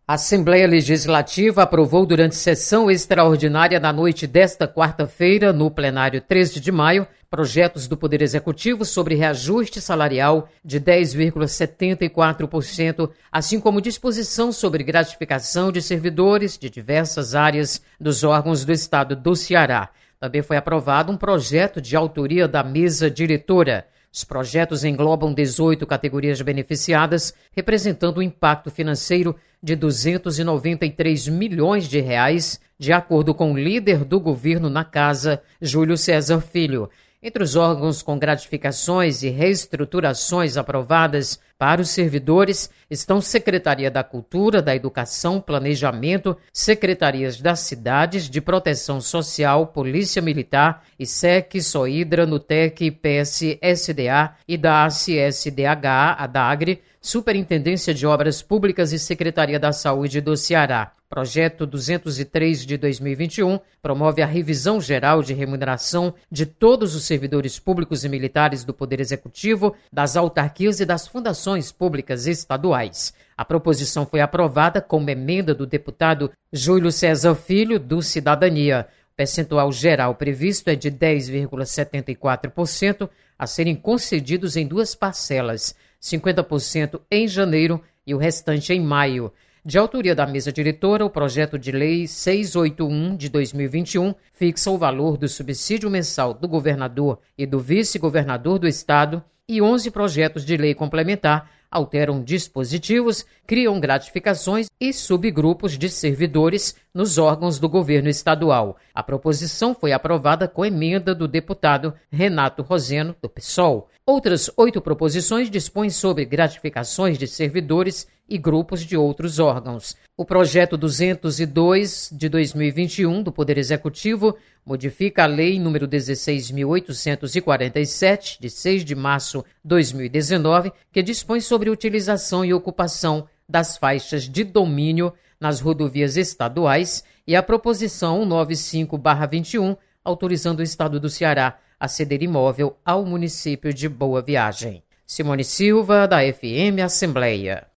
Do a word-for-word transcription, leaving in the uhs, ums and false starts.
A Assembleia Legislativa aprovou durante sessão extraordinária na noite desta quarta-feira, no plenário treze de maio, projetos do Poder Executivo sobre reajuste salarial de dez vírgula setenta e quatro por cento, assim como disposição sobre gratificação de servidores de diversas áreas dos órgãos do Estado do Ceará. Também foi aprovado um projeto de autoria da mesa diretora. Os projetos englobam dezoito categorias beneficiadas, representando um impacto financeiro de duzentos e noventa e três milhões de reais, de acordo com o líder do governo na casa, Júlio César Filho. Entre os órgãos com gratificações e reestruturações aprovadas para os servidores estão Secretaria da Cultura, da Educação, Planejamento, Secretarias das Cidades, de Proteção Social, Polícia Militar, I S E C, SOIDRA, NUTEC, P S S D A e da A C S D H A, a DAGRE, Superintendência de Obras Públicas e Secretaria da Saúde do Ceará. Projeto duzentos e três de dois mil e vinte e um promove a revisão geral de remuneração de todos os servidores públicos e militares do Poder Executivo, das autarquias e das fundações públicas estaduais. A proposição foi aprovada como emenda do deputado Júlio César Filho, do Cidadania. O percentual geral previsto é de dez vírgula setenta e quatro por cento, a serem concedidos em duas parcelas, cinquenta por cento em janeiro e o restante em maio. De autoria da mesa diretora, o projeto de lei seiscentos e oitenta e um de dois mil e vinte e um fixa o valor do subsídio mensal do governador e do vice-governador do estado e onze projetos de lei complementar alteram dispositivos, criam gratificações e subgrupos de servidores nos órgãos do governo estadual. A proposição foi aprovada com emenda do deputado Renato Roseno, do PSOL. Outras oito proposições dispõem sobre gratificações de servidores e grupos de outros órgãos. O projeto duzentos e dois de dois mil e vinte e um do Poder Executivo modifica a Lei número dezesseis mil oitocentos e quarenta e sete, de seis de março de dois mil e dezenove, que dispõe sobre utilização e ocupação das faixas de domínio nas rodovias estaduais, e a proposição cento e noventa e cinco barra vinte e um, autorizando o Estado do Ceará a ceder imóvel ao município de Boa Viagem. Simone Silva, da F M Assembleia.